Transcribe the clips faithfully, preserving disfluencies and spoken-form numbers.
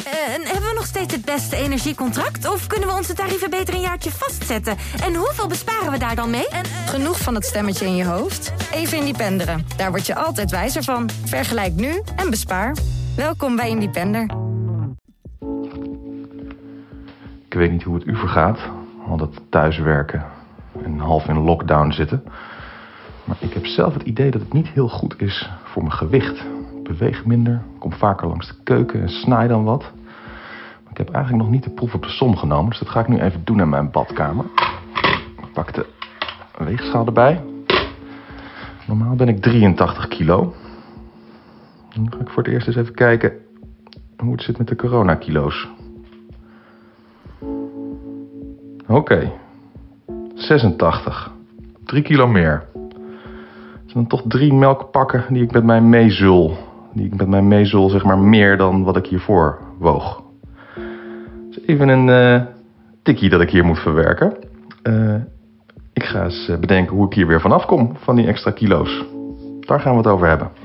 En hebben we nog steeds het beste energiecontract? Of kunnen we onze tarieven beter een jaartje vastzetten? En hoeveel besparen we daar dan mee? En, uh... Genoeg van het stemmetje in je hoofd? Even Independeren. Daar word je altijd wijzer van. Vergelijk nu en bespaar. Welkom bij Independer. Ik weet niet hoe het u vergaat. Altijd thuiswerken en half in lockdown zitten. Maar ik heb zelf het idee dat het niet heel goed is voor mijn gewicht. Ik beweeg minder, kom vaker langs de keuken en snaai dan wat. Maar ik heb eigenlijk nog niet de proef op de som genomen. Dus dat ga ik nu even doen in mijn badkamer. Ik pak de weegschaal erbij. Normaal ben ik drieëntachtig kilo. Nu ga ik voor het eerst eens even kijken hoe het zit met de coronakilo's. Oké, okay. zesentachtig. Drie kilo meer. Het zijn dan toch drie melkpakken die ik met mij meezul. Die ik met mij meezul, zeg maar, meer dan wat ik hiervoor woog. Dus even een uh, tikkie dat ik hier moet verwerken. Uh, ik ga eens bedenken hoe ik hier weer vanaf kom van die extra kilo's. Daar gaan we het over hebben.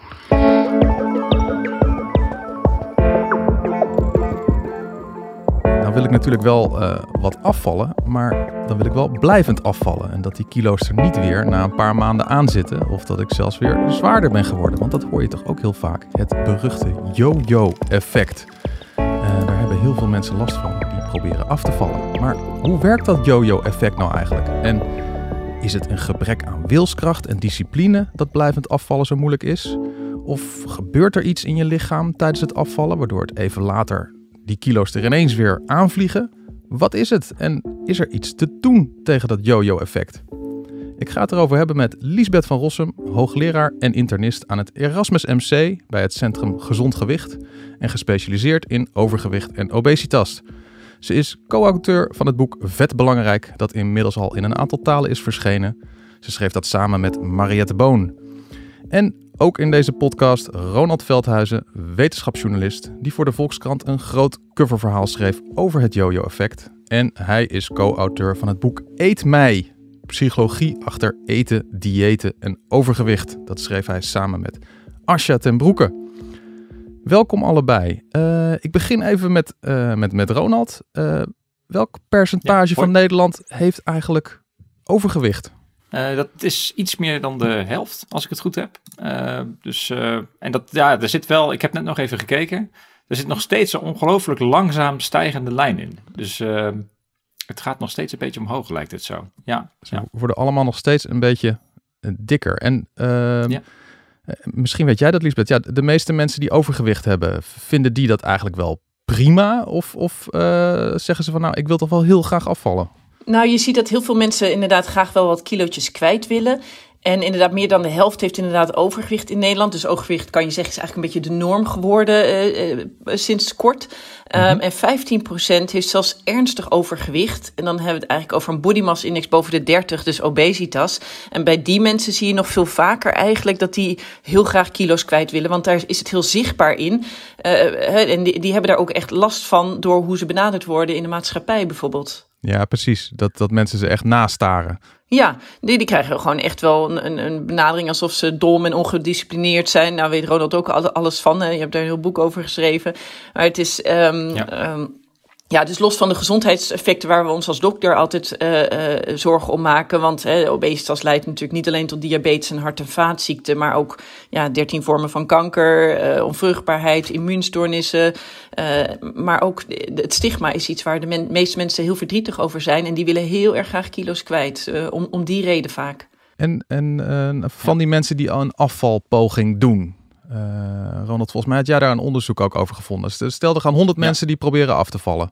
Nou wil ik natuurlijk wel uh, wat afvallen, maar dan wil ik wel blijvend afvallen. En dat die kilo's er niet weer na een paar maanden aan zitten. Of dat ik zelfs weer zwaarder ben geworden. Want dat hoor je toch ook heel vaak. Het beruchte yo-yo-effect. Uh, daar hebben heel veel mensen last van die proberen af te vallen. Maar hoe werkt dat yo-yo-effect nou eigenlijk? En is het een gebrek aan wilskracht en discipline dat blijvend afvallen zo moeilijk is? Of gebeurt er iets in je lichaam tijdens het afvallen, waardoor het even later die kilo's er ineens weer aanvliegen? Wat is het? En is er iets te doen tegen dat yo-yo-effect? Ik ga het erover hebben met Liesbeth van Rossum, hoogleraar en internist aan het Erasmus M C bij het Centrum Gezond Gewicht en gespecialiseerd in overgewicht en obesitas. Ze is co-auteur van het boek Vet Belangrijk, dat inmiddels al in een aantal talen is verschenen. Ze schreef dat samen met Mariette Boon. En ook in deze podcast Ronald Veldhuizen, wetenschapsjournalist, die voor de Volkskrant een groot coververhaal schreef over het yo-yo-effect. En hij is co-auteur van het boek Eet mij, psychologie achter eten, diëten en overgewicht. Dat schreef hij samen met Asja ten Broeke. Welkom allebei. Uh, ik begin even met, uh, met, met Ronald. Uh, welk percentage ja, van Nederland heeft eigenlijk overgewicht? Uh, dat is iets meer dan de helft, als ik het goed heb. Uh, dus, uh, en dat, ja, er zit wel, ik heb net nog even gekeken, er zit nog steeds een ongelooflijk langzaam stijgende lijn in. Dus uh, het gaat nog steeds een beetje omhoog, lijkt het zo. Ja, dus ja. We worden allemaal nog steeds een beetje dikker. En uh, ja. misschien weet jij dat, Liesbeth. Ja, de meeste mensen die overgewicht hebben, vinden die dat eigenlijk wel prima? Of, of uh, zeggen ze van, nou, ik wil toch wel heel graag afvallen? Nou, je ziet dat heel veel mensen inderdaad graag wel wat kilootjes kwijt willen. En inderdaad, meer dan de helft heeft inderdaad overgewicht in Nederland. Dus overgewicht, kan je zeggen, is eigenlijk een beetje de norm geworden uh, uh, sinds kort. Mm-hmm. Um, en vijftien procent heeft zelfs ernstig overgewicht. En dan hebben we het eigenlijk over een body mass index boven de dertig, dus obesitas. En bij die mensen zie je nog veel vaker eigenlijk dat die heel graag kilo's kwijt willen. Want daar is het heel zichtbaar in. Uh, en die, die hebben daar ook echt last van door hoe ze benaderd worden in de maatschappij bijvoorbeeld. Ja, precies. Dat, dat mensen ze echt nastaren. Ja, die, die krijgen gewoon echt wel een, een benadering alsof ze dom en ongedisciplineerd zijn. Nou weet Ronald ook alles van. Je hebt daar een heel boek over geschreven. Maar het is... Um, ja. Um, Ja, dus los van de gezondheidseffecten waar we ons als dokter altijd uh, uh, zorgen om maken. Want uh, obesitas leidt natuurlijk niet alleen tot diabetes en hart- en vaatziekten, maar ook ja, dertien vormen van kanker, uh, onvruchtbaarheid, immuunstoornissen. Uh, maar ook het stigma is iets waar de men, meeste mensen heel verdrietig over zijn. En die willen heel erg graag kilo's kwijt, uh, om, om die reden vaak. En, en uh, van die mensen die al een afvalpoging doen. Uh, Ronald, volgens mij had jij daar een onderzoek ook over gevonden. Stel, er gaan honderd ja. mensen die proberen af te vallen.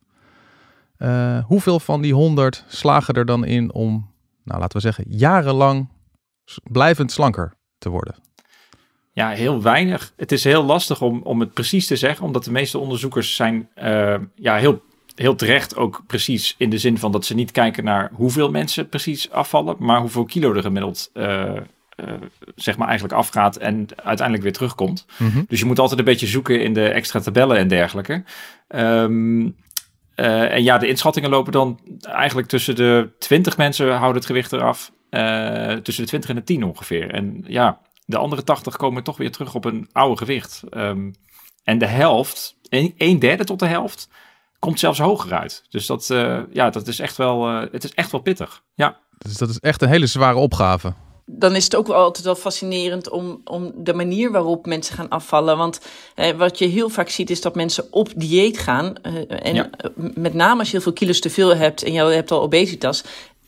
Uh, hoeveel van die honderd slagen er dan in om, nou laten we zeggen, jarenlang blijvend slanker te worden? Ja, heel weinig. Het is heel lastig om, om het precies te zeggen, omdat de meeste onderzoekers zijn uh, ja, heel, heel terecht ook precies in de zin van dat ze niet kijken naar hoeveel mensen precies afvallen, maar hoeveel kilo er gemiddeld uh, Uh, zeg maar eigenlijk afgaat en uiteindelijk weer terugkomt. Mm-hmm. Dus je moet altijd een beetje zoeken in de extra tabellen en dergelijke. Um, uh, en ja, de inschattingen lopen dan eigenlijk tussen de twintig mensen houden het gewicht eraf. Uh, tussen de twintig en de tien ongeveer. En ja, de andere tachtig komen toch weer terug op een oude gewicht. Um, en de helft een, een derde tot de helft komt zelfs hoger uit. Dus dat, uh, ja, dat is echt wel, uh, het is echt wel pittig. Ja. Dus dat is echt een hele zware opgave. Dan is het ook wel altijd wel fascinerend om, om de manier waarop mensen gaan afvallen. Want eh, wat je heel vaak ziet is dat mensen op dieet gaan. Uh, en ja. met name als je heel veel kilo's te veel hebt en je hebt al obesitas.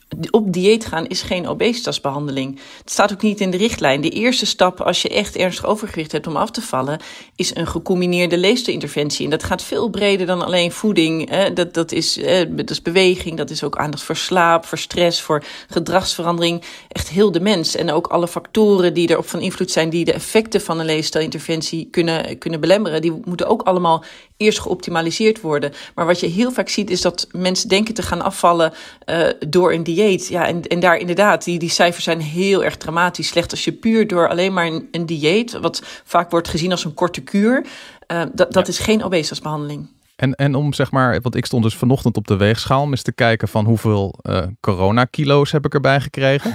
Op dieet gaan is geen obesitasbehandeling. Het staat ook niet in de richtlijn. De eerste stap als je echt ernstig overgewicht hebt om af te vallen, is een gecombineerde leefstijlinterventie. En dat gaat veel breder dan alleen voeding. Hè. Dat, dat, is, eh, dat is beweging, dat is ook aandacht voor slaap, voor stress, voor gedragsverandering. Echt heel de mens. En ook alle factoren die erop van invloed zijn, die de effecten van een leefstijlinterventie kunnen, kunnen belemmeren, die moeten ook allemaal eerst geoptimaliseerd worden. Maar wat je heel vaak ziet is dat mensen denken te gaan afvallen uh, door een dieet. Ja, en, en daar inderdaad, die, die cijfers zijn heel erg dramatisch slecht. Als je puur door alleen maar een, een dieet, wat vaak wordt gezien als een korte kuur, uh, dat, dat ja. is geen obesitasbehandeling. En, en om zeg maar, want ik stond dus vanochtend op de weegschaal om eens te kijken van hoeveel uh, coronakilo's heb ik erbij gekregen.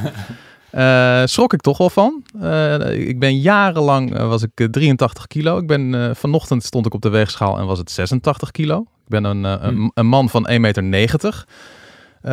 Uh, schrok ik toch wel van. Uh, ik ben jarenlang, uh, was ik uh, drieëntachtig kilo. Ik ben, uh, vanochtend stond ik op de weegschaal en was het zesentachtig kilo. Ik ben een, uh, een, een man van één meter negentig. Uh,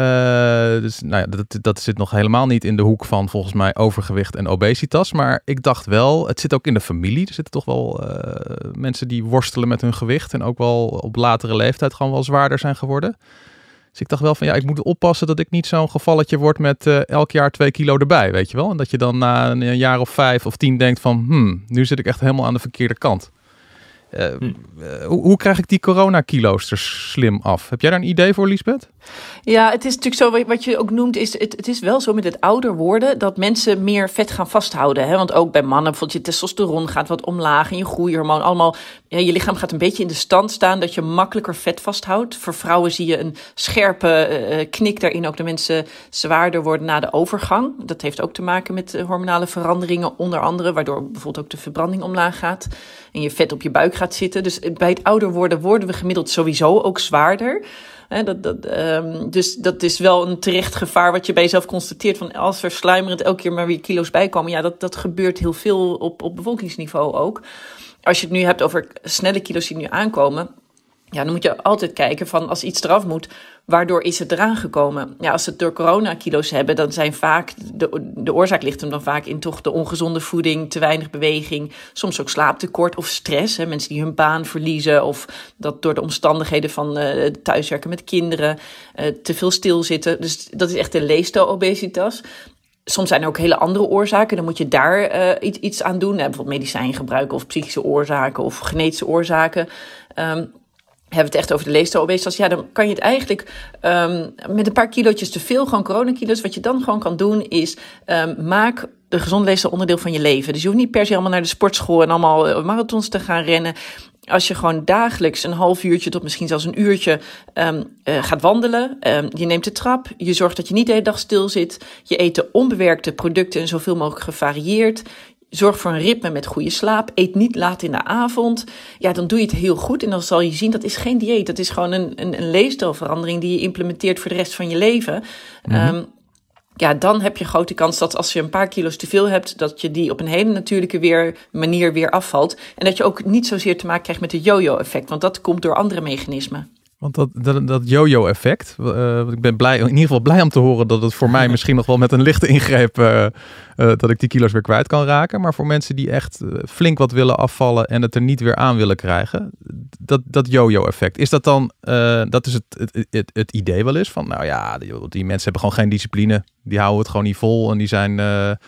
dus nou ja, dat, dat zit nog helemaal niet in de hoek van volgens mij overgewicht en obesitas. Maar ik dacht wel, het zit ook in de familie. Er zitten toch wel uh, mensen die worstelen met hun gewicht en ook wel op latere leeftijd gewoon wel zwaarder zijn geworden. Dus ik dacht wel van ja, ik moet oppassen dat ik niet zo'n gevalletje word met uh, elk jaar twee kilo erbij, weet je wel. En dat je dan na een jaar of vijf of tien denkt van, hmm, nu zit ik echt helemaal aan de verkeerde kant. Uh, hm. uh, hoe, hoe krijg ik die coronakilo's er slim af? Heb jij daar een idee voor, Liesbeth? Ja, het is natuurlijk zo, wat je ook noemt, is het, het is wel zo met het ouder worden dat mensen meer vet gaan vasthouden. Hè? Want ook bij mannen, bijvoorbeeld je testosteron gaat wat omlaag en je groeihormoon, allemaal, ja, je lichaam gaat een beetje in de stand staan dat je makkelijker vet vasthoudt. Voor vrouwen zie je een scherpe uh, knik daarin, ook de mensen zwaarder worden na de overgang. Dat heeft ook te maken met uh, hormonale veranderingen, onder andere, waardoor bijvoorbeeld ook de verbranding omlaag gaat en je vet op je buik gaat zitten. Dus bij het ouder worden worden we gemiddeld sowieso ook zwaarder. He, dat, dat, um, dus dat is wel een terecht gevaar wat je bij jezelf constateert. Van als er sluimerend elke keer maar weer kilo's bijkomen. Ja, dat, dat gebeurt heel veel op, op bevolkingsniveau ook. Als je het nu hebt over snelle kilo's die nu aankomen, ja, dan moet je altijd kijken van als iets eraf moet, waardoor is het eraan gekomen? Ja, als ze het door coronakilo's hebben, dan zijn vaak, de, de oorzaak ligt hem dan vaak in toch de ongezonde voeding, te weinig beweging, soms ook slaaptekort of stress. Hè, mensen die hun baan verliezen of dat door de omstandigheden van uh, thuiswerken met kinderen, uh, te veel stilzitten. Dus dat is echt de leefstijl-obesitas. Soms zijn er ook hele andere oorzaken. Dan moet je daar uh, iets, iets aan doen. Hè, bijvoorbeeld medicijngebruik of psychische oorzaken of genetische oorzaken. Um, Hebben we het echt over de leefstijl-obesitas? Ja, dan kan je het eigenlijk um, met een paar kilootjes te veel, gewoon coronakilo's. Wat je dan gewoon kan doen is, um, maak de gezonde leefstijl onderdeel van je leven. Dus je hoeft niet per se allemaal naar de sportschool en allemaal marathons te gaan rennen. Als je gewoon dagelijks een half uurtje tot misschien zelfs een uurtje um, uh, gaat wandelen. Um, je neemt de trap, je zorgt dat je niet de hele dag stil zit. Je eet de onbewerkte producten en zoveel mogelijk gevarieerd. Zorg voor een ritme met goede slaap. Eet niet laat in de avond. Ja, dan doe je het heel goed. En dan zal je zien, dat is geen dieet. Dat is gewoon een, een, een leefstijlverandering die je implementeert voor de rest van je leven. Mm-hmm. Um, ja, dan heb je grote kans dat als je een paar kilo's te veel hebt, dat je die op een hele natuurlijke weer, manier weer afvalt. En dat je ook niet zozeer te maken krijgt met het yo-yo-effect. Want dat komt door andere mechanismen. Want dat, dat, dat yo-yo-effect, uh, ik ben blij, in ieder geval blij om te horen dat het voor mij misschien nog wel met een lichte ingreep uh, uh, dat ik die kilo's weer kwijt kan raken. Maar voor mensen die echt uh, flink wat willen afvallen en het er niet weer aan willen krijgen, dat, dat yo-yo-effect, is dat dan, uh, dat is het, het, het, het idee wel eens van, nou ja, die, die mensen hebben gewoon geen discipline, die houden het gewoon niet vol en die zijn, uh, uh,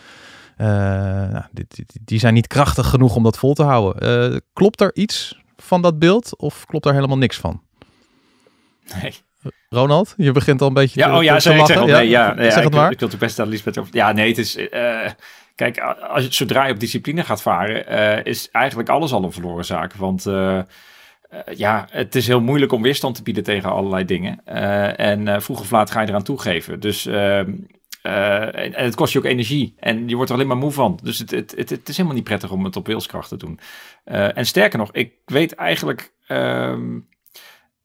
nou, die, die, die zijn niet krachtig genoeg om dat vol te houden. Uh, klopt er iets van dat beeld of klopt er helemaal niks van? Nee. Ronald, je begint al een beetje ja, te, oh ja, te zeg, lachen. Zeg, nee, ja, ja, zeg ik, het maar. Ik wil het best aan Liesbeth over. Ja, nee, het is. Uh, kijk, als je, zodra je op discipline gaat varen, uh, is eigenlijk alles al een verloren zaak. Want uh, uh, ja, het is heel moeilijk om weerstand te bieden tegen allerlei dingen. Uh, en uh, vroeg of laat ga je eraan toegeven. Dus. Uh, Uh, en het kost je ook energie en je wordt er alleen maar moe van. Dus het, het, het, het is helemaal niet prettig om het op wilskracht te doen. Uh, en sterker nog, ik weet eigenlijk. Uh,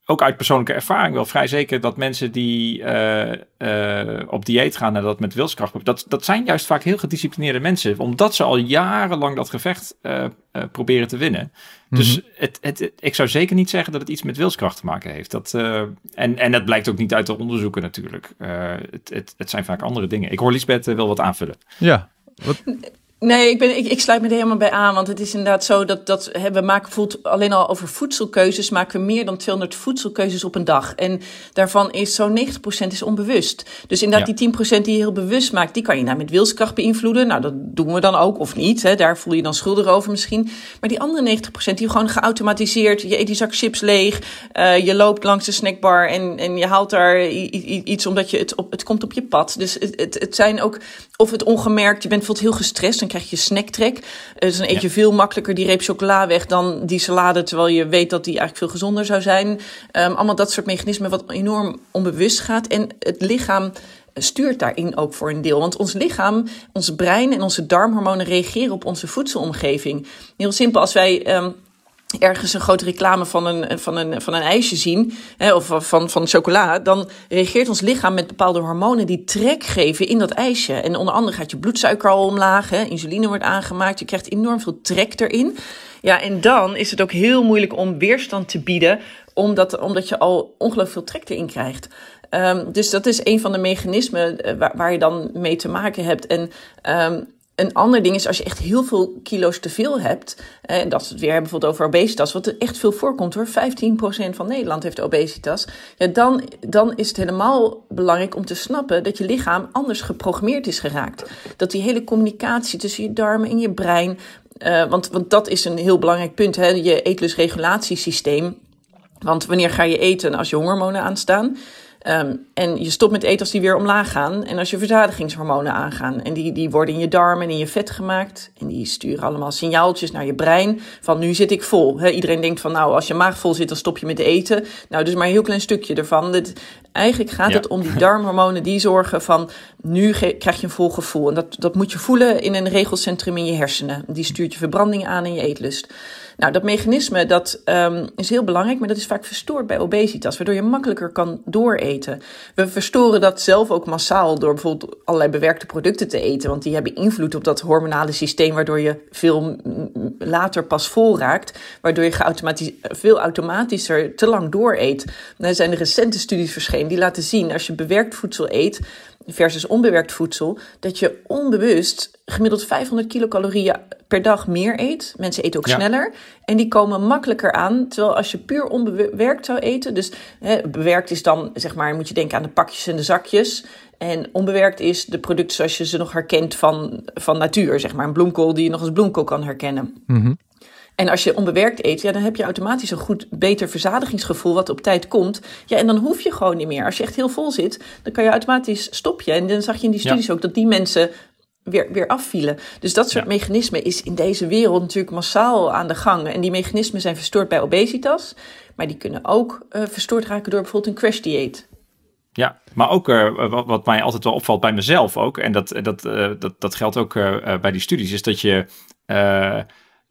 ook uit persoonlijke ervaring wel vrij zeker dat mensen die uh, uh, op dieet gaan en dat met wilskracht, dat, dat zijn juist vaak heel gedisciplineerde mensen, omdat ze al jarenlang dat gevecht uh, uh, proberen te winnen. Mm-hmm. Dus het, het, het, ik zou zeker niet zeggen dat het iets met wilskracht te maken heeft. Dat, uh, en, en dat blijkt ook niet uit de onderzoeken natuurlijk. Uh, het, het, het zijn vaak andere dingen. Ik hoor Liesbeth uh, wel wat aanvullen. Ja, wat... Nee, ik, ben, ik, ik sluit me er helemaal bij aan, want het is inderdaad zo dat, dat hè, we maken bijvoorbeeld alleen al over voedselkeuzes, maken we meer dan tweehonderd voedselkeuzes op een dag. En daarvan is zo'n negentig procent is onbewust. Dus inderdaad, ja. die tien procent die je heel bewust maakt, die kan je nou met wilskracht beïnvloeden. Nou, dat doen we dan ook, of niet. Hè, daar voel je dan schuldig over misschien. Maar die andere negentig procent, die gewoon geautomatiseerd, je eet die zak chips leeg, uh, je loopt langs de snackbar en, en je haalt daar i- i- iets omdat je het, op, het komt op je pad. Dus het, het, het zijn ook, of het ongemerkt, je bent bijvoorbeeld heel gestrest, krijg je snacktrek. Dus dan eet je ja. veel makkelijker die reep chocola weg dan die salade, terwijl je weet dat die eigenlijk veel gezonder zou zijn. Um, allemaal dat soort mechanismen wat enorm onbewust gaat. En het lichaam stuurt daarin ook voor een deel. Want ons lichaam, ons brein en onze darmhormonen reageren op onze voedselomgeving. Heel simpel, als wij Um, ergens een grote reclame van een, van een, van een ijsje zien, hè, of van, van chocola, dan reageert ons lichaam met bepaalde hormonen die trek geven in dat ijsje. En onder andere gaat je bloedsuiker al omlaag, hè, insuline wordt aangemaakt, je krijgt enorm veel trek erin. Ja, en dan is het ook heel moeilijk om weerstand te bieden, omdat, omdat je al ongelooflijk veel trek erin krijgt. Um, dus dat is een van de mechanismen waar, waar je dan mee te maken hebt. En um, een ander ding is als je echt heel veel kilo's te veel hebt, en dat we het weer hebben bijvoorbeeld over obesitas, wat er echt veel voorkomt hoor, vijftien procent van Nederland heeft obesitas, ja, dan, dan is het helemaal belangrijk om te snappen dat je lichaam anders geprogrammeerd is geraakt. Dat die hele communicatie tussen je darmen en je brein, uh, want, want dat is een heel belangrijk punt, hè, je eetlusregulatiesysteem. Want wanneer ga je eten als je hongerhormonen aanstaan? Um, en je stopt met eten als die weer omlaag gaan en als je verzadigingshormonen aangaan. En die, die worden in je darmen en in je vet gemaakt. En die sturen allemaal signaaltjes naar je brein van nu zit ik vol. He, iedereen denkt van nou als je maag vol zit dan stop je met eten. Nou dus maar een heel klein stukje ervan. Dit, eigenlijk gaat ja. het om die darmhormonen die zorgen van nu ge- krijg je een vol gevoel. En dat, dat moet je voelen in een regelcentrum in je hersenen. Die stuurt je verbranding aan en je eetlust. Nou, dat mechanisme dat um, is heel belangrijk, maar dat is vaak verstoord bij obesitas, waardoor je makkelijker kan dooreten. We verstoren dat zelf ook massaal door bijvoorbeeld allerlei bewerkte producten te eten, want die hebben invloed op dat hormonale systeem, waardoor je veel later pas vol raakt, waardoor je geautomatisch, veel automatischer te lang dooreet. Er zijn recente studies verschenen die laten zien, als je bewerkt voedsel eet versus onbewerkt voedsel, dat je onbewust gemiddeld vijfhonderd kilocalorieën per dag meer eet. Mensen eten ook ja. sneller en die komen makkelijker aan. Terwijl als je puur onbewerkt zou eten, dus hè, bewerkt is dan, zeg maar, moet je denken aan de pakjes en de zakjes. En onbewerkt is de producten zoals je ze nog herkent van, van natuur, zeg maar. Een bloemkool die je nog als bloemkool kan herkennen. Mm-hmm. En als je onbewerkt eet, ja, dan heb je automatisch een goed, beter verzadigingsgevoel wat op tijd komt. Ja, en dan hoef je gewoon niet meer. Als je echt heel vol zit, dan kan je automatisch stoppen. En dan zag je in die studies ja. ook dat die mensen weer, weer afvielen. Dus dat soort ja. mechanismen is in deze wereld natuurlijk massaal aan de gang. En die mechanismen zijn verstoord bij obesitas. Maar die kunnen ook uh, verstoord raken door bijvoorbeeld een crash-dieet. Ja, maar ook uh, wat, wat mij altijd wel opvalt bij mezelf ook, en dat, dat, uh, dat, dat geldt ook uh, bij die studies, is dat je Uh,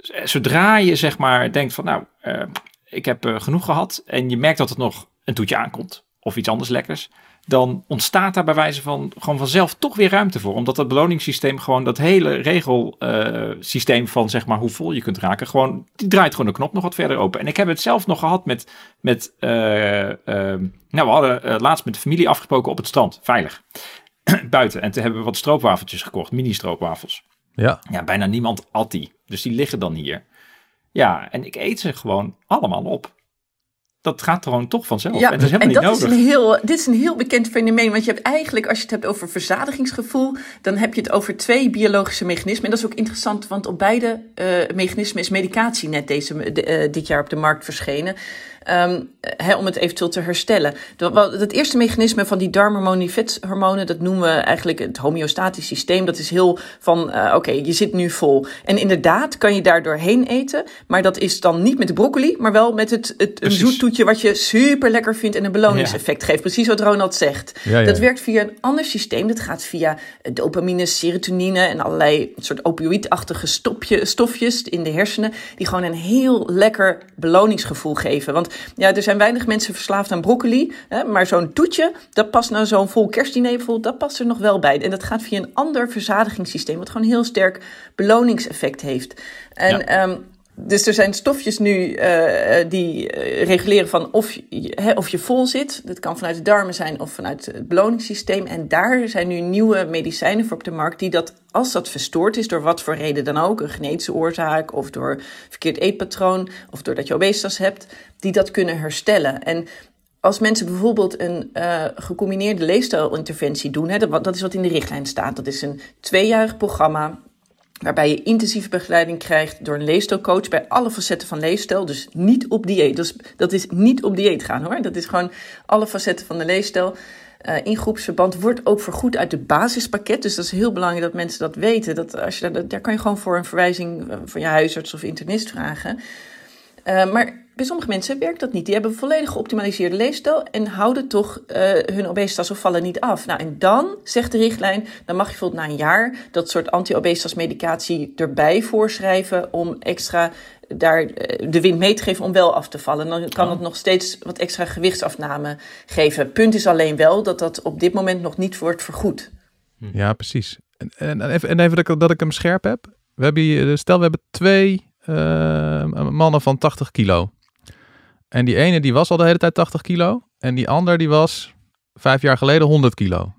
zodra je zeg maar denkt van nou, uh, ik heb uh, genoeg gehad en je merkt dat er nog een toetje aankomt of iets anders lekkers, dan ontstaat daar bij wijze van gewoon vanzelf toch weer ruimte voor. Omdat dat beloningssysteem gewoon dat hele regelsysteem uh, van zeg maar hoe vol je kunt raken, gewoon die draait gewoon de knop nog wat verder open. En ik heb het zelf nog gehad met, met uh, uh, nou we hadden uh, laatst met de familie afgesproken op het strand, veilig, buiten. En toen hebben we wat stroopwafeltjes gekocht, mini stroopwafels. Ja. Ja, bijna niemand at die. Dus die liggen dan hier. Ja, en ik eet ze gewoon allemaal op. Dat gaat gewoon toch vanzelf. Ja, en dat is helemaal en niet dat nodig. Is een heel, dit is een heel bekend fenomeen. Want je hebt eigenlijk, als je het hebt over verzadigingsgevoel, dan heb je het over twee biologische mechanismen. En dat is ook interessant, want op beide uh, mechanismen is medicatie net deze, de, uh, dit jaar op de markt verschenen. Um, he, om het eventueel te herstellen. Het eerste mechanisme van die darmhormonen, die vethormonen, dat noemen we eigenlijk het homeostatisch systeem. Dat is heel van, uh, oké, okay, je zit nu vol. En inderdaad kan je daar doorheen eten, maar dat is dan niet met de broccoli, maar wel met het, het een zoet toetje toetje wat je super lekker vindt en een beloningseffect ja. geeft. Precies wat Ronald zegt. Ja, ja. Dat werkt via een ander systeem. Dat gaat via dopamine, serotonine en allerlei soort opioïdachtige stopje, stofjes in de hersenen. Die gewoon een heel lekker beloningsgevoel geven. Want ja, er zijn weinig mensen verslaafd aan broccoli. Hè, maar zo'n toetje, dat past nou zo'n vol kerstdiner bijvoorbeeld, dat past er nog wel bij. En dat gaat via een ander verzadigingssysteem. Wat gewoon heel sterk beloningseffect heeft. En ja. um, dus er zijn stofjes nu uh, die uh, reguleren van of je, he, of je vol zit. Dat kan vanuit de darmen zijn of vanuit het beloningssysteem. En daar zijn nu nieuwe medicijnen voor op de markt die dat, als dat verstoord is, door wat voor reden dan ook, een genetische oorzaak of door verkeerd eetpatroon of doordat je obesitas hebt, die dat kunnen herstellen. En als mensen bijvoorbeeld een uh, gecombineerde leefstijlinterventie doen, hè, dat, dat is wat in de richtlijn staat. Dat is een tweejarig programma waarbij je intensieve begeleiding krijgt door een leefstijlcoach bij alle facetten van leefstijl. Dus niet op dieet. Dus dat is niet op dieet gaan hoor. Dat is gewoon alle facetten van de leefstijl. Uh, in groepsverband wordt ook vergoed uit het basispakket. Dus dat is heel belangrijk dat mensen dat weten. Dat als je daar, daar kan je gewoon voor een verwijzing van je huisarts of internist vragen. Uh, maar bij sommige mensen werkt dat niet. Die hebben een volledig geoptimaliseerde leefstijl en houden toch uh, hun obesitas of vallen niet af. Nou, en dan, zegt de richtlijn, dan mag je bijvoorbeeld na een jaar dat soort anti-obesitas medicatie erbij voorschrijven om extra daar uh, de wind mee te geven om wel af te vallen. Dan kan het nog steeds wat extra gewichtsafname geven. Punt is alleen wel dat dat op dit moment nog niet wordt vergoed. Ja, precies. En, en even, en even dat, ik, dat ik hem scherp heb. We hebben hier, stel, we hebben twee uh, mannen van tachtig kilo. En die ene die was al de hele tijd tachtig kilo. En die ander die was vijf jaar geleden honderd kilo.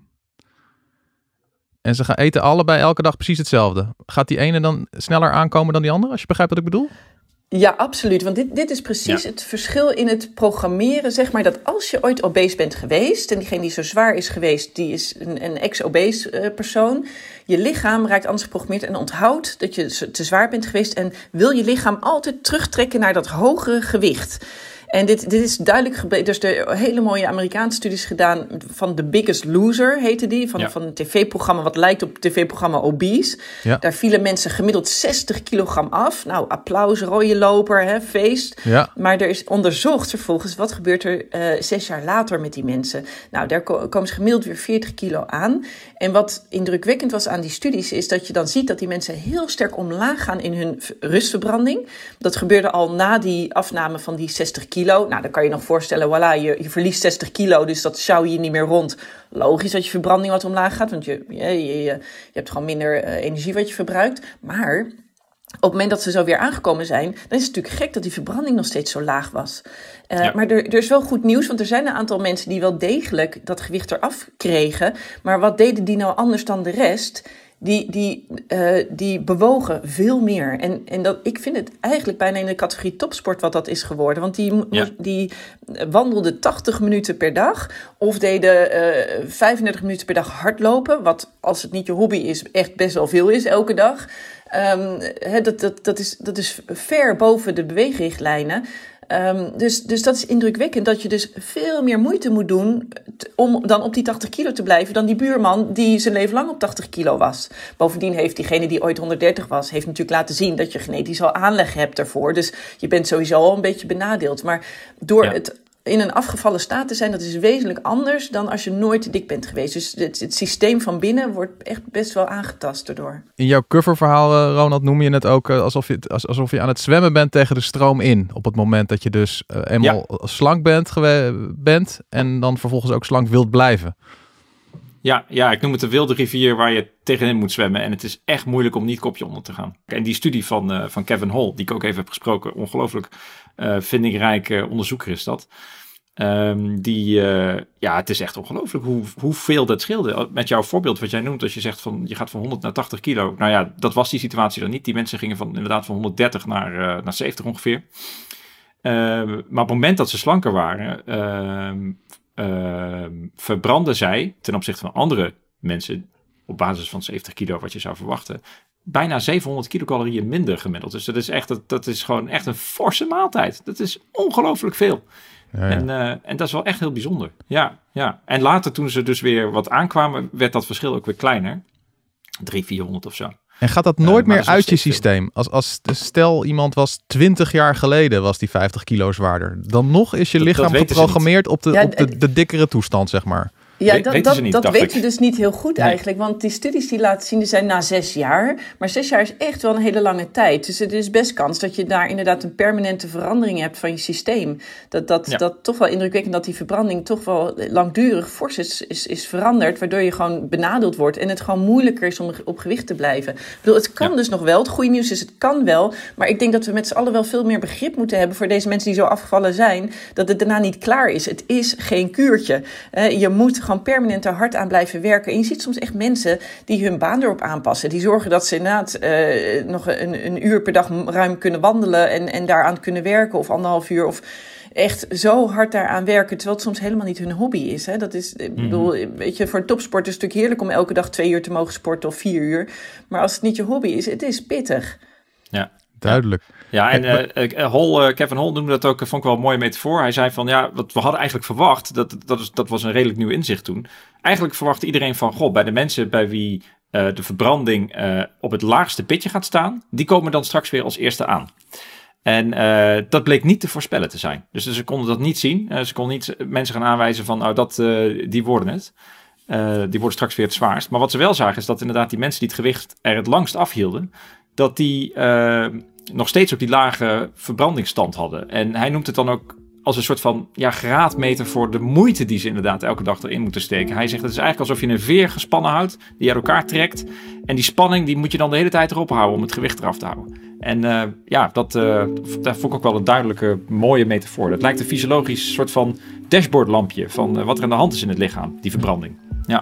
En ze gaan eten allebei elke dag precies hetzelfde. Gaat die ene dan sneller aankomen dan die andere? Als je begrijpt wat ik bedoel? Ja, absoluut. Want dit, dit is precies ja. het verschil in het programmeren. Zeg maar dat als je ooit obese bent geweest, en diegene die zo zwaar is geweest, die is een, een ex-obese uh, persoon. Je lichaam raakt anders geprogrammeerd en onthoudt dat je te zwaar bent geweest en wil je lichaam altijd terugtrekken naar dat hogere gewicht. En dit, dit is duidelijk gebleken. Dus er hele mooie Amerikaanse studies gedaan van The Biggest Loser, heette die. Van, ja. van een tv-programma wat lijkt op het tv-programma Obese. Ja. Daar vielen mensen gemiddeld zestig kilogram af. Nou, applaus, rode loper, hè, feest. Ja. Maar er is onderzocht vervolgens wat gebeurt er uh, zes jaar later met die mensen. Nou, daar komen ze gemiddeld weer veertig kilo aan. En wat indrukwekkend was aan die studies is dat je dan ziet dat die mensen heel sterk omlaag gaan in hun rustverbranding. Dat gebeurde al na die afname van die zestig kilo. Nou, dan kan je nog voorstellen, voilà, je, je verliest zestig kilo, dus dat sjouw je niet meer rond. Logisch dat je verbranding wat omlaag gaat, want je, je, je, je hebt gewoon minder uh, energie wat je verbruikt. Maar op het moment dat ze zo weer aangekomen zijn, dan is het natuurlijk gek dat die verbranding nog steeds zo laag was. Uh, ja. Maar er, er is wel goed nieuws, want er zijn een aantal mensen die wel degelijk dat gewicht eraf kregen. Maar wat deden die nou anders dan de rest? Die, die, uh, die bewogen veel meer. En, en dat, ik vind het eigenlijk bijna in de categorie topsport wat dat is geworden. Want die, ja. die wandelden tachtig minuten per dag. Of deden uh, vijfendertig minuten per dag hardlopen. Wat, als het niet je hobby is, echt best wel veel is elke dag. Um, he, dat, dat, dat, is, dat is ver boven de beweegrichtlijnen. Um, dus, dus dat is indrukwekkend dat je dus veel meer moeite moet doen t- om dan op die tachtig kilo te blijven dan die buurman die zijn leven lang op tachtig kilo was. Bovendien heeft diegene die ooit honderddertig was, heeft natuurlijk laten zien dat je genetisch al aanleg hebt daarvoor. Dus je bent sowieso al een beetje benadeeld. Maar door ja. het in een afgevallen staat te zijn, dat is wezenlijk anders dan als je nooit te dik bent geweest. Dus het, het systeem van binnen wordt echt best wel aangetast daardoor. In jouw coververhaal, Ronald, noem je het ook uh, alsof, je, alsof je aan het zwemmen bent tegen de stroom in. Op het moment dat je dus uh, eenmaal ja. slank bent, gewe- bent en dan vervolgens ook slank wilt blijven. Ja, ja, ik noem het de wilde rivier waar je tegenin moet zwemmen. En het is echt moeilijk om niet kopje onder te gaan. En die studie van, uh, van Kevin Hall, die ik ook even heb gesproken, ongelooflijk uh, vindingrijk uh, onderzoeker is dat. Um, die, uh, ja, het is echt ongelooflijk hoe, hoeveel dat scheelde. Met jouw voorbeeld wat jij noemt, als je zegt van je gaat van honderd naar tachtig kilo. Nou ja, dat was die situatie dan niet. Die mensen gingen van inderdaad van honderddertig naar, uh, naar zeventig ongeveer. Uh, maar op het moment dat ze slanker waren, uh, uh, verbrandden zij ten opzichte van andere mensen op basis van zeventig kilo, wat je zou verwachten, bijna zevenhonderd kilocalorieën minder gemiddeld. Dus dat is echt, dat, dat is gewoon echt een forse maaltijd. Dat is ongelooflijk veel. Ja, ja. En, uh, en dat is wel echt heel bijzonder. Ja, ja. En later toen ze dus weer wat aankwamen, werd dat verschil ook weer kleiner. driehonderd, vierhonderd of zo. En gaat dat nooit uh, meer uit je systeem? Als, als stel iemand was twintig jaar geleden was die vijftig kilo zwaarder. Dan nog is je dat, lichaam dat geprogrammeerd op, de, ja, op de, de dikkere toestand, zeg maar. Ja, We, dat, weten dat, niet, dat weet ik. je dus niet heel goed nee. eigenlijk. Want die studies die laten zien, die zijn na zes jaar. Maar zes jaar is echt wel een hele lange tijd. Dus het is best kans dat je daar inderdaad een permanente verandering hebt van je systeem. Dat, dat, ja. dat toch wel indrukwekkend dat die verbranding toch wel langdurig fors is, is, is veranderd. Waardoor je gewoon benadeeld wordt. En het gewoon moeilijker is om op gewicht te blijven. Ik bedoel, het kan ja. dus nog wel. Het goede nieuws is, het kan wel. Maar ik denk dat we met z'n allen wel veel meer begrip moeten hebben voor deze mensen die zo afgevallen zijn. Dat het daarna niet klaar is. Het is geen kuurtje. Uh, je moet gewoon permanent er hard aan blijven werken. En je ziet soms echt mensen die hun baan erop aanpassen. Die zorgen dat ze inderdaad uh, nog een, een uur per dag ruim kunnen wandelen en, en daaraan kunnen werken of anderhalf uur of echt zo hard daaraan werken, terwijl het soms helemaal niet hun hobby is. Hè? Dat is, ik bedoel, weet je, voor een topsport is het natuurlijk heerlijk om elke dag twee uur te mogen sporten of vier uur. Maar als het niet je hobby is, het is pittig. Ja. Duidelijk. Ja, en uh, uh, Hol, uh, Kevin Hol noemde dat ook, vond ik wel een mooie metafoor. Hij zei van, ja, wat we hadden eigenlijk verwacht, dat, dat, is, dat was een redelijk nieuw inzicht toen. Eigenlijk verwachtte iedereen van, goh, bij de mensen bij wie uh, de verbranding uh, op het laagste pitje gaat staan, die komen dan straks weer als eerste aan. En uh, dat bleek niet te voorspellen te zijn. Dus ze konden dat niet zien. Uh, ze konden niet mensen gaan aanwijzen van, nou, dat, uh, die worden het. Uh, die worden straks weer het zwaarst. Maar wat ze wel zagen is dat inderdaad die mensen die het gewicht er het langst afhielden, dat die uh, nog steeds op die lage verbrandingsstand hadden. En hij noemt het dan ook als een soort van ja, graadmeter voor de moeite die ze inderdaad elke dag erin moeten steken. Hij zegt, het is eigenlijk alsof je een veer gespannen houdt, die uit elkaar trekt. En die spanning, die moet je dan de hele tijd erop houden om het gewicht eraf te houden. En uh, ja, dat, uh, dat vond ik ook wel een duidelijke, mooie metafoor. Dat lijkt een fysiologisch soort van dashboardlampje van uh, wat er aan de hand is in het lichaam, die verbranding. Ja.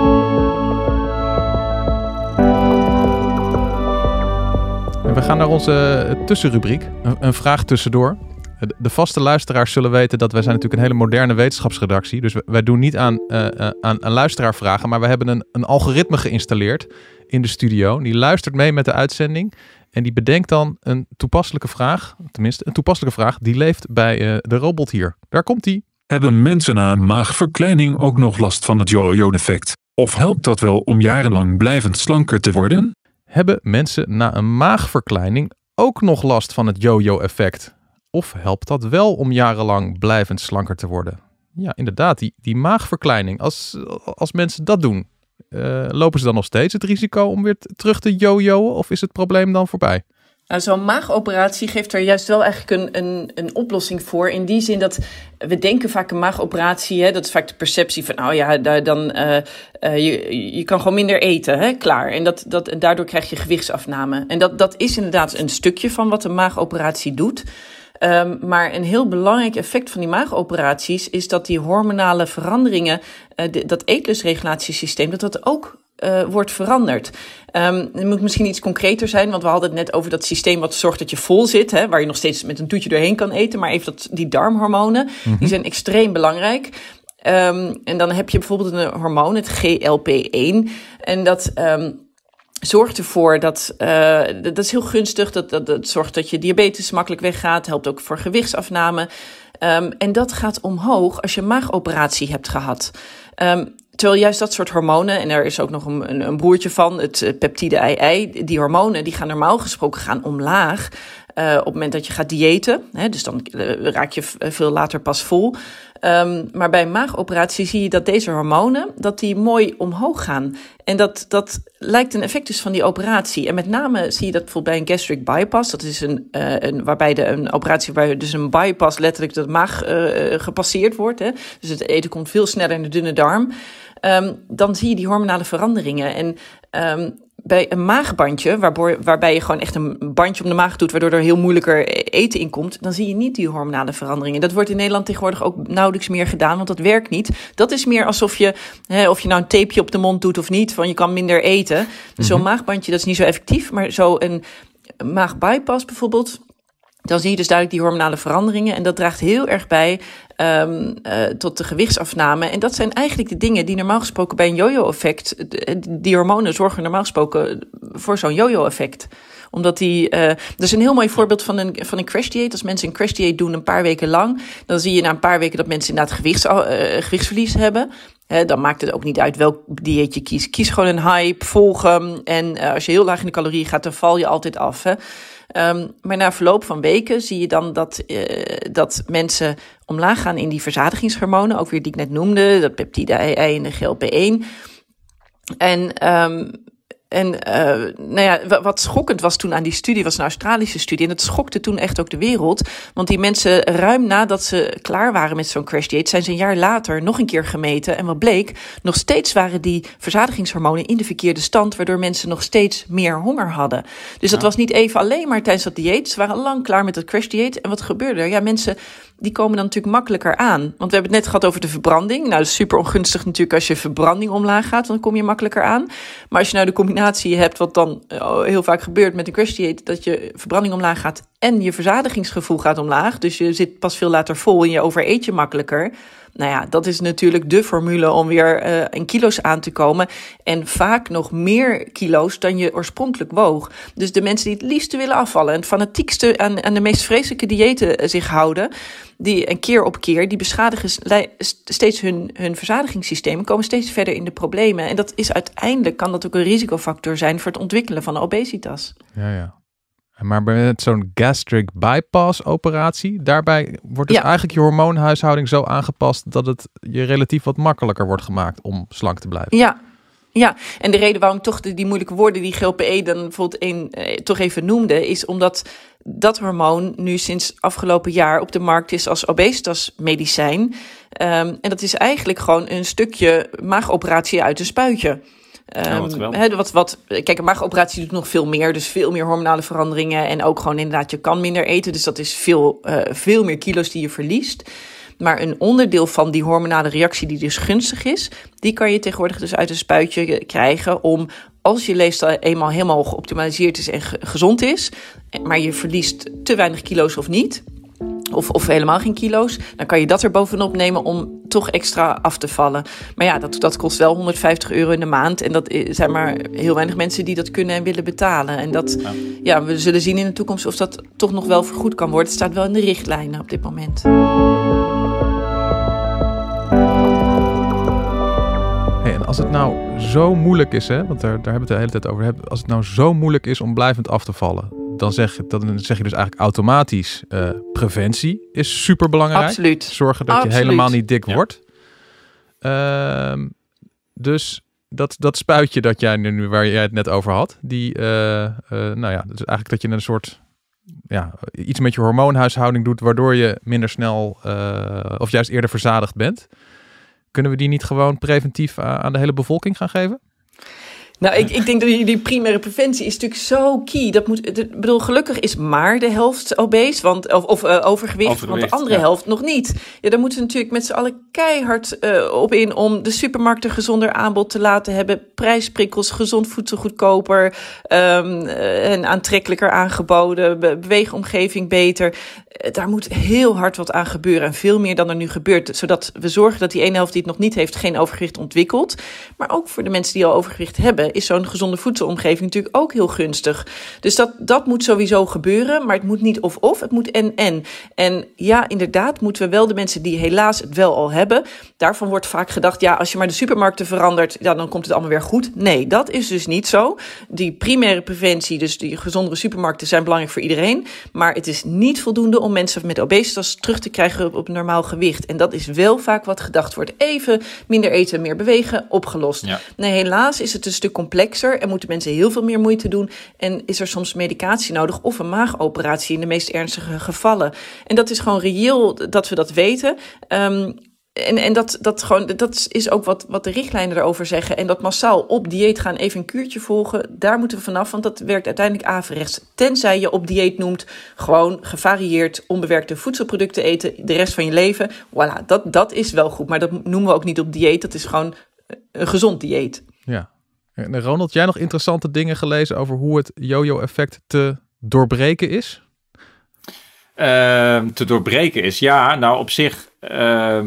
We gaan naar onze tussenrubriek, een, een vraag tussendoor. De vaste luisteraars zullen weten dat wij zijn natuurlijk een hele moderne wetenschapsredactie. Dus wij doen niet aan, uh, aan, aan luisteraarvragen, maar we hebben een, een algoritme geïnstalleerd in de studio. Die luistert mee met de uitzending en die bedenkt dan een toepasselijke vraag. Tenminste, een toepasselijke vraag die leeft bij uh, de robot hier. Daar komt die. Hebben mensen na een maagverkleining ook nog last van het yo-yo-effect? Of helpt dat wel om jarenlang blijvend slanker te worden? Hebben mensen na een maagverkleining ook nog last van het yo-yo-effect? Of helpt dat wel om jarenlang blijvend slanker te worden? Ja, inderdaad, die, die maagverkleining. Als, als mensen dat doen, uh, lopen ze dan nog steeds het risico om weer t- terug te yo-yoen? Of is het probleem dan voorbij? Nou, zo'n maagoperatie geeft er juist wel eigenlijk een, een, een oplossing voor. In die zin dat we denken vaak een maagoperatie, hè, dat is vaak de perceptie van, oh ja, daar, dan, uh, uh, je, je kan gewoon minder eten, hè, klaar. En dat, dat, daardoor krijg je gewichtsafname. En dat, dat is inderdaad een stukje van wat een maagoperatie doet. Um, maar een heel belangrijk effect van die maagoperaties is dat die hormonale veranderingen, uh, de, dat eetlusregulatiesysteem, dat dat ook uh, wordt veranderd. Um, het moet misschien iets concreter zijn, want we hadden het net over dat systeem wat zorgt dat je vol zit, hè, waar je nog steeds met een toetje doorheen kan eten. Maar even dat, die darmhormonen, mm-hmm. die zijn extreem belangrijk. Um, en dan heb je bijvoorbeeld een hormoon, het G L P één. En dat Um, zorgt ervoor dat, uh, dat is heel gunstig, dat, dat, dat zorgt dat je diabetes makkelijk weggaat, helpt ook voor gewichtsafname. Um, en dat gaat omhoog als je een maagoperatie hebt gehad. Um, terwijl juist dat soort hormonen, en er is ook nog een, een, een broertje van, het peptide I I, die hormonen die gaan normaal gesproken gaan omlaag. Uh, op het moment dat je gaat diëten, hè, dus dan uh, raak je veel later pas vol. Um, maar bij een maagoperatie zie je dat deze hormonen, dat die mooi omhoog gaan. En dat, dat lijkt een effect dus van die operatie. En met name zie je dat bijvoorbeeld bij een gastric bypass. Dat is een, uh, een waarbij de, een operatie waarbij dus een bypass letterlijk de maag uh, gepasseerd wordt. Hè. Dus het eten komt veel sneller in de dunne darm. Um, dan zie je die hormonale veranderingen. En um, bij een maagbandje, waarboor, waarbij je gewoon echt een bandje om de maag doet, waardoor er heel moeilijker eten in komt, dan zie je niet die hormonale veranderingen. Dat wordt in Nederland tegenwoordig ook nauwelijks meer gedaan, want dat werkt niet. Dat is meer alsof je, hè, of je nou een tapeje op de mond doet of niet, van je kan minder eten. Dus mm-hmm. zo'n maagbandje, dat is niet zo effectief, maar zo'n maagbypass bijvoorbeeld, dan zie je dus duidelijk die hormonale veranderingen. En dat draagt heel erg bij um, uh, tot de gewichtsafname. En dat zijn eigenlijk de dingen die normaal gesproken bij een yo-yo-effect, die hormonen zorgen normaal gesproken voor zo'n yo-yo-effect. Omdat die, uh, dat is een heel mooi voorbeeld van een, van een crash dieet. Als mensen een crash dieet doen een paar weken lang, dan zie je na een paar weken dat mensen inderdaad gewichts, uh, gewichtsverlies hebben. He, dan maakt het ook niet uit welk dieet je kiest. Kies gewoon een hype, volg hem. En uh, als je heel laag in de calorieën gaat, dan val je altijd af. Hè. Um, maar na verloop van weken zie je dan dat, uh, dat mensen omlaag gaan in die verzadigingshormonen. Ook weer die ik net noemde, dat peptide I I en de G L P één. En... Um, En uh, nou ja, wat schokkend was toen aan die studie, was een Australische studie. En dat schokte toen echt ook de wereld. Want die mensen, ruim nadat ze klaar waren met zo'n crash dieet, zijn ze een jaar later nog een keer gemeten. En wat bleek, nog steeds waren die verzadigingshormonen in de verkeerde stand, waardoor mensen nog steeds meer honger hadden. Dus dat ja. was niet even alleen maar tijdens dat dieet. Ze waren al lang klaar met dat crash dieet. En wat gebeurde er? Ja, mensen die komen dan natuurlijk makkelijker aan. Want we hebben het net gehad over de verbranding. Nou, dat is super ongunstig natuurlijk als je verbranding omlaag gaat, dan kom je makkelijker aan. Maar als je nou de combinatie hebt, wat dan heel vaak gebeurt met een crash dieet, dat je verbranding omlaag gaat en je verzadigingsgevoel gaat omlaag. Dus je zit pas veel later vol en je overeet je makkelijker. Nou ja, dat is natuurlijk de formule om weer uh, in kilo's aan te komen. En vaak nog meer kilo's dan je oorspronkelijk woog. Dus de mensen die het liefste willen afvallen en het fanatiekste aan, aan de meest vreselijke diëten zich houden, die en keer op keer, die beschadigen steeds hun, hun verzadigingssysteem, komen steeds verder in de problemen. En dat is uiteindelijk, kan dat ook een risicofactor zijn voor het ontwikkelen van obesitas. Ja, ja. Maar met zo'n gastric bypass operatie, daarbij wordt dus ja. eigenlijk je hormoonhuishouding zo aangepast dat het je relatief wat makkelijker wordt gemaakt om slank te blijven. Ja, ja. En de reden waarom ik toch die, die moeilijke woorden die G L P één dan bijvoorbeeld een, eh, toch even noemde, is omdat dat hormoon nu sinds afgelopen jaar op de markt is als obesitasmedicijn. Um, en dat is eigenlijk gewoon een stukje maagoperatie uit een spuitje. Um, ja, he, wat, wat, kijk, een maagoperatie doet nog veel meer, dus veel meer hormonale veranderingen en ook gewoon inderdaad, je kan minder eten, dus dat is veel, uh, veel meer kilo's die je verliest. Maar een onderdeel van die hormonale reactie die dus gunstig is, die kan je tegenwoordig dus uit een spuitje krijgen om, als je leefstijl eenmaal helemaal geoptimaliseerd is en ge- gezond is, maar je verliest te weinig kilo's of niet, Of, of helemaal geen kilo's, dan kan je dat er bovenop nemen om toch extra af te vallen. Maar ja, dat, dat kost wel honderdvijftig euro in de maand. En dat zijn maar heel weinig mensen die dat kunnen en willen betalen. En dat, ja. ja, we zullen zien in de toekomst of dat toch nog wel vergoed kan worden. Het staat wel in de richtlijnen op dit moment. Hey, en als het nou zo moeilijk is, hè, want daar, daar hebben we het de hele tijd over. Als het nou zo moeilijk is om blijvend af te vallen, dan zeg, dan zeg je dus eigenlijk automatisch uh, preventie is superbelangrijk. Absoluut. Zorgen dat Absoluut. je helemaal niet dik ja. wordt. Uh, dus dat, dat spuitje dat jij nu, waar jij het net over had, die, uh, uh, nou ja, dus eigenlijk dat je een soort, ja, iets met je hormoonhuishouding doet, waardoor je minder snel, uh, of juist eerder verzadigd bent. Kunnen we die niet gewoon preventief uh, aan de hele bevolking gaan geven? Nou, ik, ik denk dat die, die primaire preventie is natuurlijk zo key. Dat moet, ik bedoel, gelukkig is maar de helft obese, want, of, of uh, overgewicht, overgewicht, want de andere ja. helft nog niet. Ja, daar moeten we natuurlijk met z'n allen keihard uh, op in om de supermarkten gezonder aanbod te laten hebben. Prijsprikkels, gezond voedsel goedkoper um, uh, en aantrekkelijker aangeboden, be- beweegomgeving beter. Uh, daar moet heel hard wat aan gebeuren en veel meer dan er nu gebeurt. Zodat we zorgen dat die ene helft die het nog niet heeft geen overgewicht ontwikkelt. Maar ook voor de mensen die al overgewicht hebben, is zo'n gezonde voedselomgeving natuurlijk ook heel gunstig. Dus dat, dat moet sowieso gebeuren, maar het moet niet of-of, het moet en-en. En ja, inderdaad moeten we wel de mensen die helaas het wel al hebben, daarvan wordt vaak gedacht, ja, als je maar de supermarkten verandert, ja, dan komt het allemaal weer goed. Nee, dat is dus niet zo. Die primaire preventie, dus die gezondere supermarkten, zijn belangrijk voor iedereen, maar het is niet voldoende om mensen met obesitas terug te krijgen op, op normaal gewicht. En dat is wel vaak wat gedacht wordt. Even minder eten, meer bewegen, opgelost. Ja. Nee, helaas is het een stuk complexer en moeten mensen heel veel meer moeite doen en is er soms medicatie nodig of een maagoperatie in de meest ernstige gevallen. En dat is gewoon reëel dat we dat weten. Um, En, en dat, dat, gewoon, dat is ook wat, wat de richtlijnen erover zeggen. En dat massaal op dieet gaan, even een kuurtje volgen, daar moeten we vanaf, want dat werkt uiteindelijk averechts. Tenzij je op dieet noemt, gewoon gevarieerd, onbewerkte voedselproducten eten de rest van je leven. Voilà, dat, dat is wel goed. Maar dat noemen we ook niet op dieet, dat is gewoon een gezond dieet. Ja. En Ronald, jij nog interessante dingen gelezen over hoe het yo-yo-effect te doorbreken is? uh, te doorbreken is? Ja, nou op zich... Uh,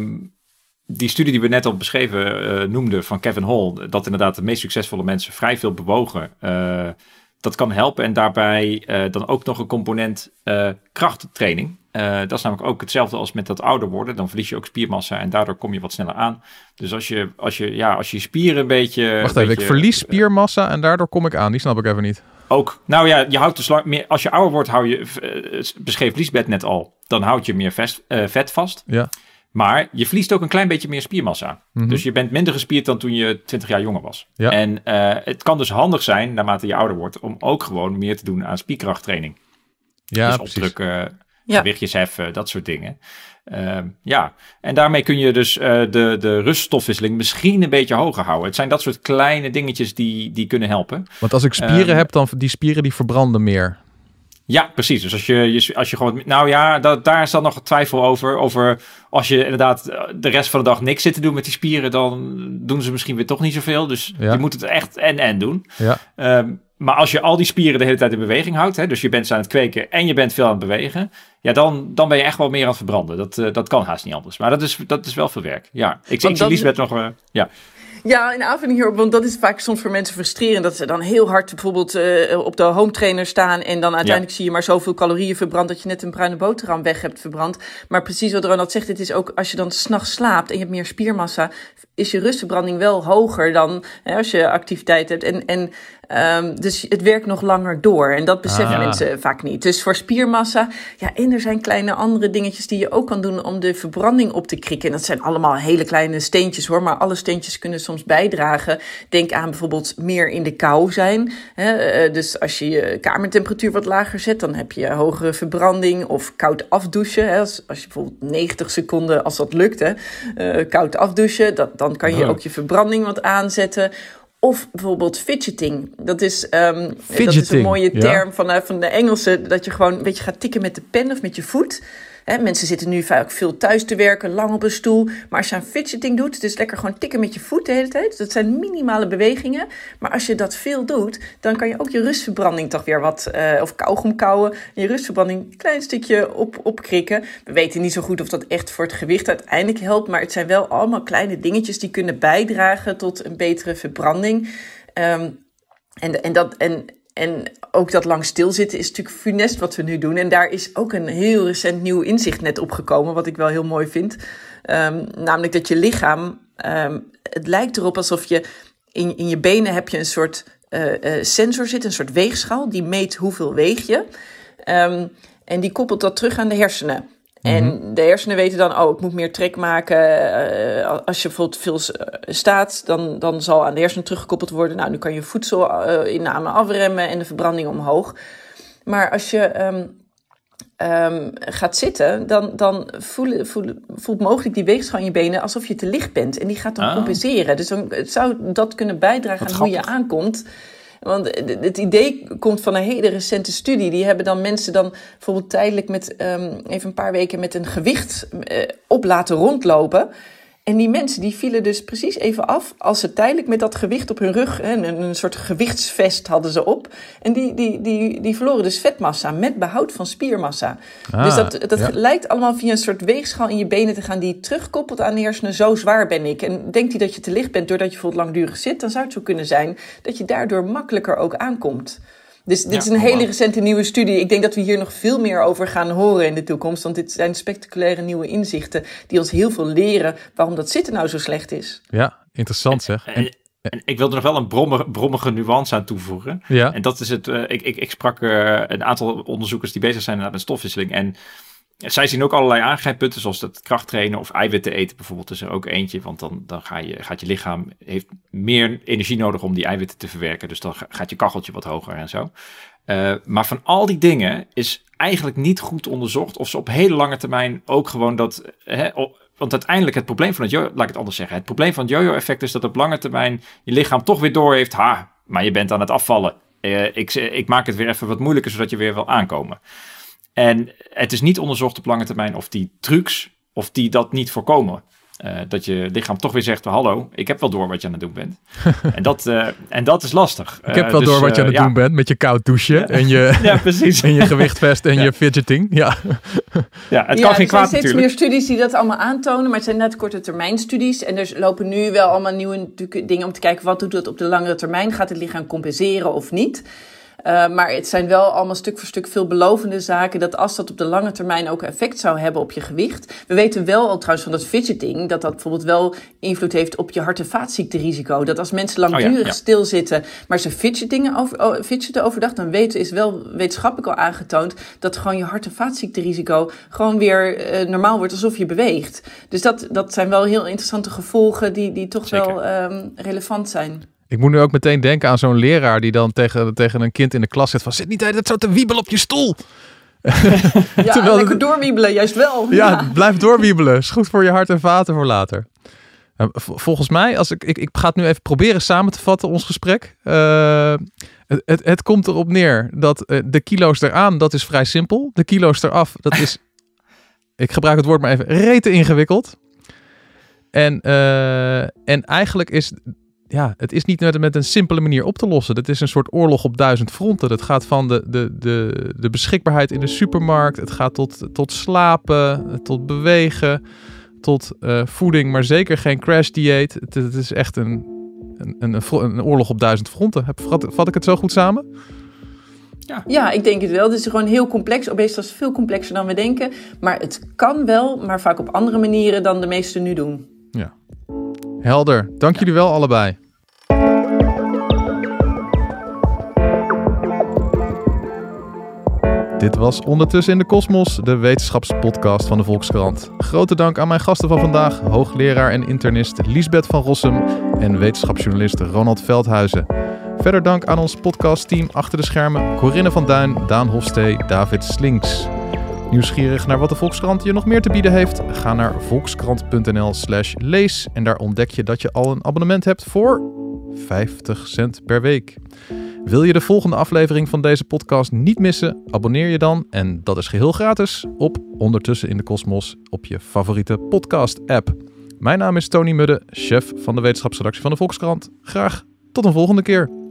die studie die we net al beschreven uh, noemden van Kevin Hall... dat inderdaad de meest succesvolle mensen vrij veel bewogen... Uh, dat kan helpen. En daarbij uh, dan ook nog een component uh, krachttraining. Uh, dat is namelijk ook hetzelfde als met dat ouder worden. Dan verlies je ook spiermassa en daardoor kom je wat sneller aan. Dus als je als je, ja, als je spieren een beetje... Wacht een even, beetje, ik verlies spiermassa en daardoor kom ik aan. Die snap ik even niet. Ook, nou ja, je houdt dus lang meer... Als je ouder wordt, hou je... Uh, beschreef Liesbeth net al. Dan houd je meer vest, uh, vet vast. Ja. Maar je verliest ook een klein beetje meer spiermassa. Mm-hmm. Dus je bent minder gespierd dan toen je twintig jaar jonger was. Ja. En uh, het kan dus handig zijn, naarmate je ouder wordt... om ook gewoon meer te doen aan spierkrachttraining. Ja, dus precies. opdrukken, ja. gewichtjes heffen, dat soort dingen. Uh, ja, en daarmee kun je dus uh, de, de ruststofwisseling misschien een beetje hoger houden. Het zijn dat soort kleine dingetjes die, die kunnen helpen. Want als ik spieren um, heb, dan die spieren die verbranden meer... Ja, precies. Dus als je, als je gewoon... Nou ja, dat, daar is dan nog twijfel over. Over als je inderdaad de rest van de dag niks zit te doen met die spieren... dan doen ze misschien weer toch niet zoveel. Dus ja. je moet het echt en-en doen. Ja. Um, maar als je al die spieren de hele tijd in beweging houdt... Hè, dus je bent ze aan het kweken en je bent veel aan het bewegen... ja, dan, dan ben je echt wel meer aan het verbranden. Dat, uh, dat kan haast niet anders. Maar dat is, dat is wel veel werk. Ja, ik zie, ik zie Liesbeth nog... Uh, ja. Ja, in aanvulling hierop, want dat is vaak soms voor mensen frustrerend... dat ze dan heel hard bijvoorbeeld uh, op de home trainer staan... en dan uiteindelijk ja. zie je maar zoveel calorieën verbrand... dat je net een bruine boterham weg hebt verbrand. Maar precies wat Ronald zegt, het is ook als je dan 's nachts slaapt... en je hebt meer spiermassa, is je rustverbranding wel hoger... dan hè, als je activiteit hebt. En, en um, dus het werkt nog langer door. En dat beseffen ah. mensen vaak niet. Dus voor spiermassa, ja, en er zijn kleine andere dingetjes... die je ook kan doen om de verbranding op te krikken. En dat zijn allemaal hele kleine steentjes, hoor. Maar alle steentjes kunnen soms bijdragen. Denk aan bijvoorbeeld meer in de kou zijn. Hè? Dus als je je kamertemperatuur wat lager zet, dan heb je hogere verbranding of koud afdouchen. Hè? Als, als je bijvoorbeeld negentig seconden, als dat lukt, hè, uh, koud afdouchen, dat, dan kan je oh. ook je verbranding wat aanzetten. Of bijvoorbeeld fidgeting. Dat is, um, dat is een mooie term ja. van, uh, van de Engelsen. Dat je gewoon een beetje gaat tikken met de pen of met je voet. He, mensen zitten nu vaak veel thuis te werken, lang op een stoel. Maar als je aan fidgeting doet, dus lekker gewoon tikken met je voet de hele tijd. Dat zijn minimale bewegingen. Maar als je dat veel doet, dan kan je ook je rustverbranding toch weer wat... Uh, of kauwgom kauwen, je rustverbranding een klein stukje op, opkrikken. We weten niet zo goed of dat echt voor het gewicht uiteindelijk helpt. Maar het zijn wel allemaal kleine dingetjes die kunnen bijdragen tot een betere verbranding. Um, en, en dat... En, En ook dat lang stilzitten is natuurlijk funest wat we nu doen. En daar is ook een heel recent nieuw inzicht net opgekomen, wat ik wel heel mooi vind. Um, namelijk dat je lichaam, um, het lijkt erop alsof je in, in je benen heb je een soort uh, uh, sensor zit, een soort weegschaal. Die meet hoeveel weeg je. Um, en die koppelt dat terug aan de hersenen. En mm-hmm. de hersenen weten dan, oh, ik moet meer trek maken. Uh, als je bijvoorbeeld veel staat, dan, dan zal aan de hersenen teruggekoppeld worden. Nou, nu kan je voedselinname afremmen en de verbranding omhoog. Maar als je um, um, gaat zitten, dan, dan voel, voel, voelt mogelijk die weegschaal in je benen alsof je te licht bent. En die gaat dan ah. compenseren. Dus dan zou dat kunnen bijdragen aan hoe je aankomt. Want het idee komt van een hele recente studie. Die hebben dan mensen dan bijvoorbeeld tijdelijk met um, even een paar weken met een gewicht uh, op laten rondlopen. En die mensen die vielen dus precies even af als ze tijdelijk met dat gewicht op hun rug, hè, een, een soort gewichtsvest hadden ze op. En die, die, die, die verloren dus vetmassa met behoud van spiermassa. Ah, dus dat, dat ja. lijkt allemaal via een soort weegschaal in je benen te gaan die terugkoppelt aan de hersenen. Zo zwaar ben ik. En denkt hij dat je te licht bent doordat je bijvoorbeeld langdurig zit, dan zou het zo kunnen zijn dat je daardoor makkelijker ook aankomt. Dus dit ja, is een hele recente nieuwe studie. Ik denk dat we hier nog veel meer over gaan horen in de toekomst. Want dit zijn spectaculaire nieuwe inzichten die ons heel veel leren waarom dat zitten nou zo slecht is. Ja, interessant zeg. En, en, en ik wil er nog wel een brommige, brommige nuance aan toevoegen. Ja. En dat is het. Uh, ik, ik, ik sprak uh, een aantal onderzoekers die bezig zijn met stofwisseling. En zij zien ook allerlei aangrijppunten, zoals dat krachttrainen of eiwitten eten bijvoorbeeld. Is er ook eentje, want dan, dan ga je, gaat je lichaam heeft meer energie nodig om die eiwitten te verwerken. Dus dan gaat je kacheltje wat hoger en zo. Uh, maar van al die dingen is eigenlijk niet goed onderzocht of ze op hele lange termijn ook gewoon dat... Hè, want uiteindelijk het probleem van het yo- laat ik het anders zeggen. Het probleem van het yo-yo-effect is dat op lange termijn je lichaam toch weer door heeft. Ha, maar je bent aan het afvallen. Uh, ik, ik maak het weer even wat moeilijker, zodat je weer wil aankomen. En het is niet onderzocht op lange termijn of die trucs, of die dat niet voorkomen. uh, dat je lichaam toch weer zegt, hallo, ik heb wel door wat je aan het doen bent. en, dat, uh, en dat is lastig. Ik heb wel uh, dus, door wat je aan het uh, doen ja. bent met je koud douchen ja. en je, ja, precies. en je gewichtvest en ja. je fidgeting. Ja, ja het kan ja, geen kwaad natuurlijk. Er zijn steeds meer studies die dat allemaal aantonen, maar het zijn net korte termijn studies. En er lopen nu wel allemaal nieuwe dingen om te kijken, wat doet dat op de langere termijn? Gaat het lichaam compenseren of niet? Uh, maar het zijn wel allemaal stuk voor stuk veelbelovende zaken, dat als dat op de lange termijn ook effect zou hebben op je gewicht. We weten wel al trouwens van dat fidgeting, dat dat bijvoorbeeld wel invloed heeft op je hart- en vaatziekterisico. Dat als mensen langdurig oh ja, ja. stilzitten, maar ze fidgetingen over, oh, fidgeten overdag, dan weten, is wel wetenschappelijk al aangetoond dat gewoon je hart- en vaatziekterisico gewoon weer uh, normaal wordt alsof je beweegt. Dus dat, dat zijn wel heel interessante gevolgen die, die toch Zeker. wel um, relevant zijn. Ik moet nu ook meteen denken aan zo'n leraar die dan tegen, tegen een kind in de klas zegt van, zit niet de hele tijd zo te wiebelen op je stoel. Ja, Terwijl lekker het... doorwiebelen, juist wel. Ja, ja, blijf doorwiebelen. Is goed voor je hart en vaten voor later. Volgens mij, als ik, ik, ik ga het nu even proberen samen te vatten, ons gesprek. Uh, het, het, het komt erop neer dat uh, de kilo's eraan, dat is vrij simpel. De kilo's eraf, dat is, ik gebruik het woord maar even, rete ingewikkeld. En, uh, en eigenlijk is... Ja, het is niet met, met een simpele manier op te lossen. Het is een soort oorlog op duizend fronten. Het gaat van de, de, de, de beschikbaarheid in de supermarkt. Het gaat tot, tot slapen, tot bewegen, tot uh, voeding, maar zeker geen crash-dieet. Het, het is echt een, een, een, een oorlog op duizend fronten. Vat, vat ik het zo goed samen? Ja. ja, ik denk het wel. Het is gewoon heel complex. Obesitas is veel complexer dan we denken. Maar het kan wel, maar vaak op andere manieren dan de meesten nu doen. Ja. Helder. Dank ja. jullie wel allebei. Dit was Ondertussen in de Kosmos, de wetenschapspodcast van de Volkskrant. Grote dank aan mijn gasten van vandaag, hoogleraar en internist Liesbeth van Rossum en wetenschapsjournalist Ronald Veldhuizen. Verder dank aan ons podcastteam achter de schermen, Corinne van Duin, Daan Hofstee, David Slinks. Nieuwsgierig naar wat de Volkskrant je nog meer te bieden heeft? Ga naar volkskrant.nl slash lees en daar ontdek je dat je al een abonnement hebt voor vijftig cent per week. Wil je de volgende aflevering van deze podcast niet missen? Abonneer je dan, en dat is geheel gratis, op Ondertussen in de Kosmos op je favoriete podcast-app. Mijn naam is Tony Mudde, chef van de wetenschapsredactie van de Volkskrant. Graag tot een volgende keer.